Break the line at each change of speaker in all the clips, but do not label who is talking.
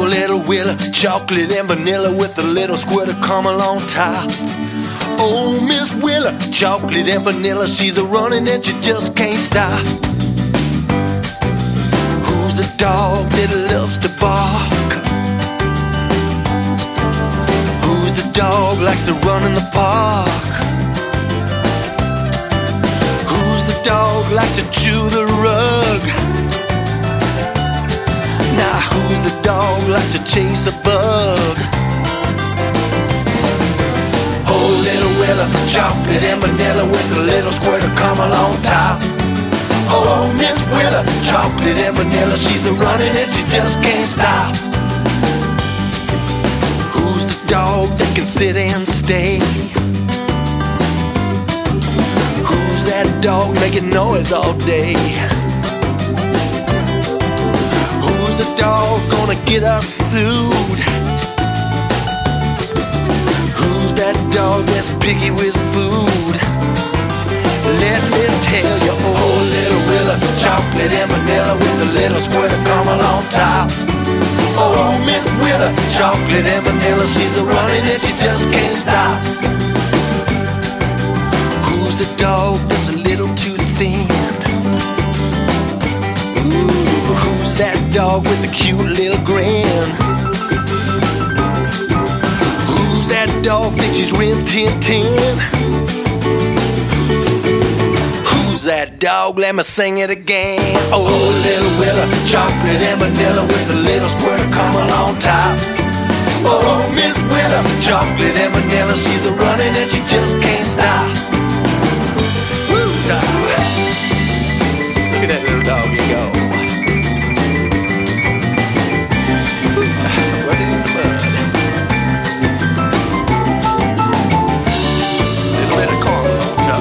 Oh, little Willa, chocolate and vanilla with a little squirt of caramel on top. Oh, Miss Willa, chocolate and vanilla, she's a running and she just can't stop. Who's the dog that loves to bark? Who's the dog likes to run in the park? Who's the dog likes to chew the rug? Now who's the dog likes to chase a bug? Oh, little Willa, chocolate and vanilla with a little squirt of caramel on top. Oh, Miss Willa, chocolate and vanilla, she's a running and she just can't stop. Who's the dog that can sit and stay? Who's that dog making noise all day? Who's the dog gonna get us sued? Who's that dog that's picky with food? Let me tell you, oh, little Willa, chocolate and vanilla with a little squirt of caramel on top. Oh, Miss Willa, chocolate and vanilla, she's a running and she just can't stop. Who's the dog that's a little too thin? Ooh, who's that dog with the cute little grin? Who's that dog thinks she's Rin Tin Tin? Who's that dog? Let me sing it again. Oh, little Willa, chocolate and vanilla with a little squirt of caramel on top. Oh, Miss Willa, chocolate and vanilla, she's a running and she just can't stop. Woo, dog. Look at that little doggy go. Running in the mud. Little bit of caramel on top.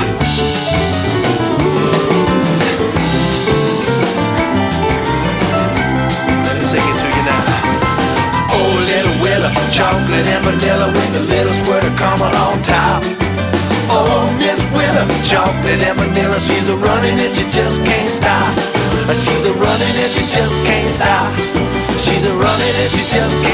Let me sing it to you now. Oh, little Willa, chocolate and vanilla with a little squirt of caramel on top. Oh, Miss Willa, chocolate and vanilla, she's a running and she just can't stop. She's a running and she just can't stop. She's a running and she just can't